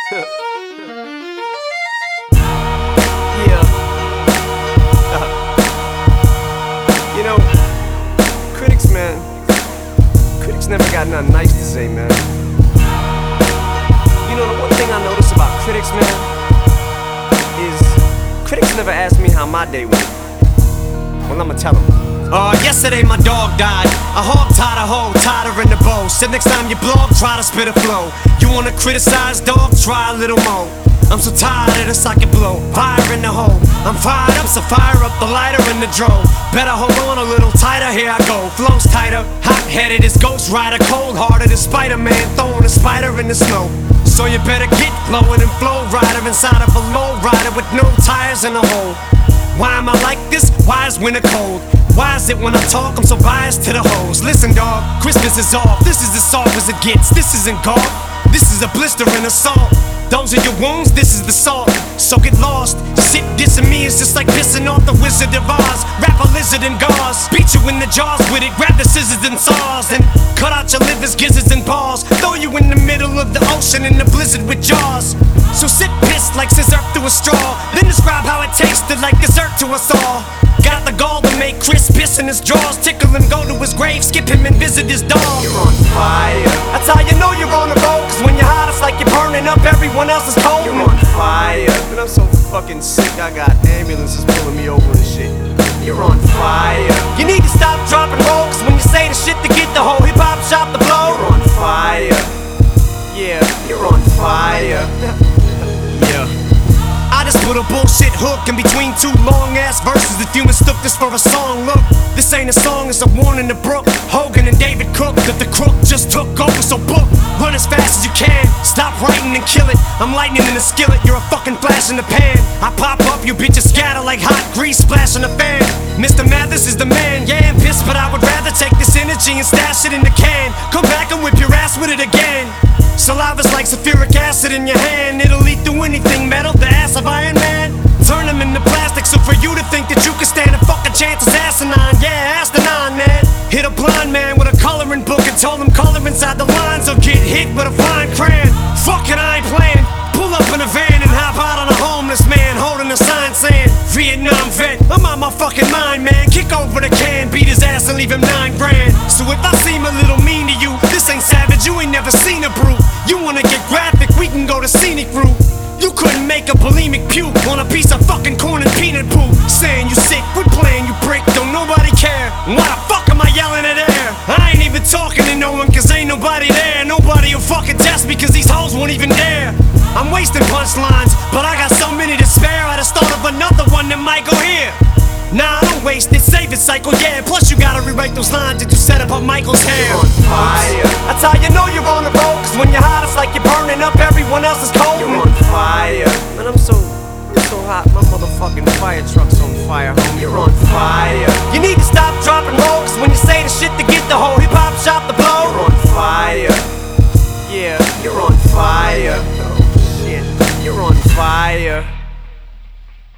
Yeah. You know, critics, man, critics never got nothing nice to say, man. You know, the one thing I notice about critics, man, is critics never ask me how my day went. Well, I'ma tell them. Yesterday my dog died. A hog tied a hoe, tied her in the bow. Said next time you blog, try to spit a flow. You wanna criticize, dog? Try a little more. I'm so tired of the socket blow. Fire in the hole. I'm fired up, so fire up the lighter in the drone. Better hold on a little tighter, here I go. Flows tighter, hot-headed as Ghost Rider, cold-hearted as Spider-Man, throwing a spider in the snow. So you better get flowing and flow rider inside of a low rider with no tires in a hole. Why am I like this? Why is winter cold? Why is it when I talk I'm so biased to the hoes? Listen dog, Christmas is off. This is as soft as it gets. This isn't golf. This is a blister and assault. Those are your wounds, this is the salt. So get lost. Shit dissing me is just like pissing off the Wizard of Oz. Wrap a lizard in gauze, beat you in the jaws with it. Grab the scissors and saws and cut out your livers, gizzards and balls. Throw you in the middle of the ocean in the blizzard with jaws. So sit pissed like scissor through a straw. Then describe how it tasted like dessert to us all. Got the gall to make Chris piss in his drawers. Tickle him, go to his grave, skip him and visit his dog. You're on fire. That's how you know you're on the road. Cause when you're hot it's like you're burning up, everyone else is cold. You're on fire. But I'm so fucking sick, I got ambulances pulling me over and shit. You're on fire. You need to stop, drop and roll. Cause when you say the shit to get the whole hip-hop shop to blow. You're on fire. Yeah, you're on fire. Yeah. I just put a bullshit hook in between two long-ass verses. If you mistook this for a song, look, this ain't a song, it's a warning to Brooke, Hogan and David Cook, that the crook just took over. So book, run as fast as you can, stop writing and kill it. I'm lightning in the skillet, you're a fucking flash in the pan. I pop up, you bitches scatter like hot grease splashing a fan. Mr. Mathis is the man, yeah, I'm pissed, but I would rather take this energy and stash it in the can. Come back and whip your ass with it again. Saliva's like sulfuric acid in your hand. It'll eat through anything metal, the ass of Iron Man. Turn them into plastic, so for you to think that you can stand a fucking chance is asinine. Yeah, asinine, man. Hit a blind man with a coloring book and told him color inside the lines or get hit with a fine crayon. Fuck it, I ain't playing. Pull up in a van and hop out on a homeless man holding a sign saying Vietnam vet. I'm out my fucking mind, man. Kick over the can, beat his ass and leave him 9 grand. So if I seem a little mean to you, this ain't savage, you ain't never seen a brute. You wanna get graphic, we can go to scenic route. You couldn't make a bulimic puke on a piece of fucking corn and peanut poop. Saying you sick, quit playing, you prick, don't nobody care. Why the fuck am I yelling at air? I ain't even talking to no one cause ain't nobody there. Nobody will fucking test me cause these hoes won't even dare. I'm wasting punchlines, but I got so many to spare. I just thought of another one that might go here. Nah, I don't waste it, save it, cycle, yeah. Plus you gotta rewrite those lines that you set up on Michael's hair. You're on fire. That's how you know you're on the road. Cause when you're hot it's like you're burning up, everyone else is cold. You're on fire.